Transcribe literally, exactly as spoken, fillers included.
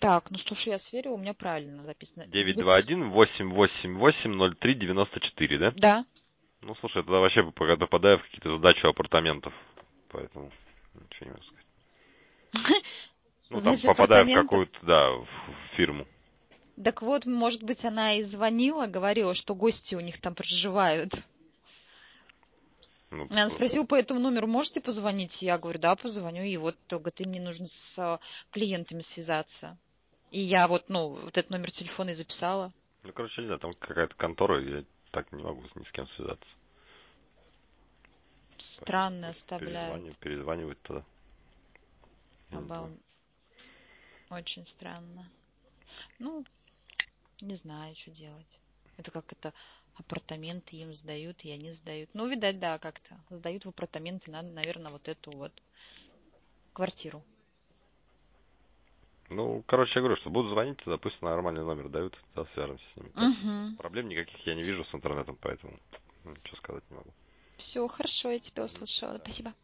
Так, ну слушай, я сверила, у меня правильно записано. девять два один восемь восемь восемь ноль три девяносто четыре, да? Да. Ну, слушай, тогда вообще попадаю в какие-то задачи апартаментов. Поэтому ничего не могу сказать. Ну, там Сдача попадаю в апартаментов. какую-то, да, в фирму. Так вот, может быть, она и звонила, говорила, что гости у них там проживают. Ну, Она спросила по этому номеру, можете позвонить? Я говорю, да, позвоню. И вот, говорит, и мне нужно с клиентами связаться. И я вот, ну, вот этот номер телефона и записала. Ну, короче, не знаю, там какая-то контора, я так не могу ни с кем связаться. Странно оставляют. Перезванивать, перезванивать туда. Обал... Очень странно. Ну, не знаю, что делать. Это как это апартаменты им сдают, и они сдают. Ну, видать, да, как-то. Сдают в апартаменты, надо, наверное, вот эту вот квартиру. Ну, короче, я говорю, что будут звонить, тогда пусть нормальный номер дают, тогда свяжемся с ними. Угу. Проблем никаких я не вижу с интернетом, поэтому ничего сказать не могу. Все, хорошо, я тебя услышала. Спасибо.